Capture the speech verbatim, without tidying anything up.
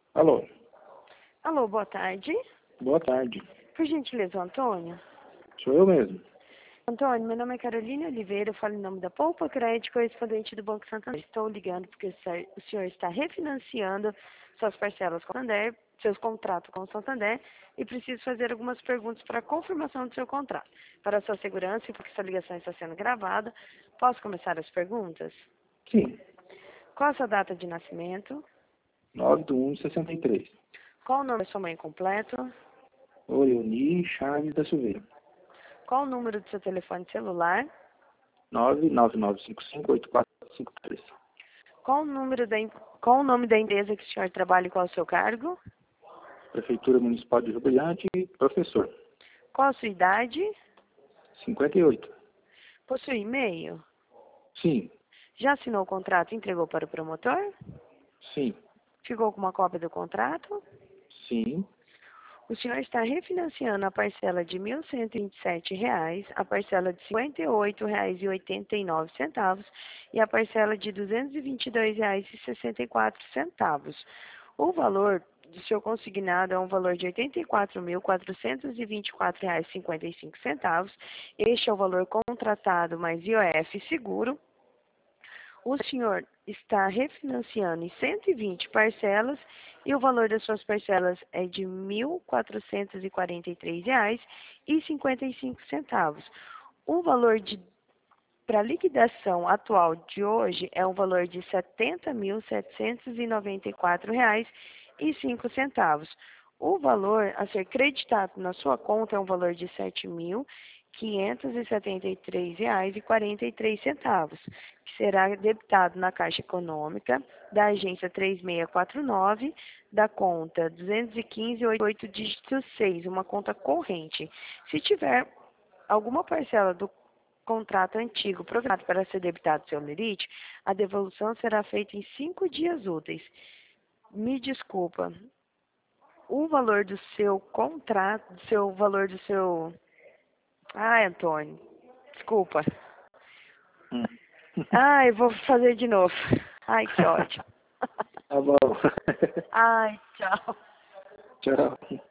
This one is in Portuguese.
Alô, Alô, boa tarde. boa tarde. Por gentileza, o Antônio. Sou eu mesmo. Antônio, meu nome é Carolina Oliveira, eu falo em nome da Poupa Crédito, correspondente do Banco Santander. Estou ligando porque o senhor o senhor está refinanciando suas parcelas com o Santander, seus contratos com o Santander, e preciso fazer algumas perguntas para a confirmação do seu contrato. Para a sua segurança e porque essa ligação está sendo gravada, posso começar as perguntas? Sim, Qual a sua data de nascimento? nove de um de sessenta e três. Qual o nome da sua mãe completo? Orioni Chaves da Silveira. Qual o número do seu telefone celular? nove nove nove cinco cinco oito quatro cinco três. Qual o número da, em- qual o nome da empresa que o senhor trabalha e qual o seu cargo? Prefeitura Municipal de Rio Brilhante, professor. Qual a sua idade? cinquenta e oito. Possui e-mail? Sim, Já assinou o contrato e entregou para o promotor? sim, Ficou com uma cópia do contrato? sim, O senhor está refinanciando a parcela de mil cento e vinte e sete reais, a parcela de cinquenta e oito reais e oitenta e nove centavos e a parcela de duzentos e vinte e dois reais e sessenta e quatro centavos. O valor do seu consignado é um valor de oitenta e quatro mil quatrocentos e vinte e quatro reais e cinquenta e cinco centavos. Este é o valor contratado mais I O F seguro. O senhor está refinanciando em cento e vinte parcelas e o valor das suas parcelas é de mil quatrocentos e quarenta e três reais e cinquenta e cinco centavos. O valor de para liquidação atual de hoje é um valor de setenta mil setecentos e noventa e quatro reais e cinco centavos. O valor a ser creditado na sua conta é um valor de sete mil quinhentos e setenta e três reais e quarenta e três centavos, que será debitado na Caixa Econômica da agência três seis quatro nove, da conta duzentos e quinze, oito dígito seis, uma conta corrente. Se tiver alguma parcela do contrato antigo programado para ser debitado seu limite, a devolução será feita em cinco dias úteis. Me desculpa, o valor do seu contrato, do seu valor do seu... Ai, Antônio, desculpa. Hum. Ai, vou fazer de novo. Ai, que ódio. Tá bom. Ai, tchau. Tchau.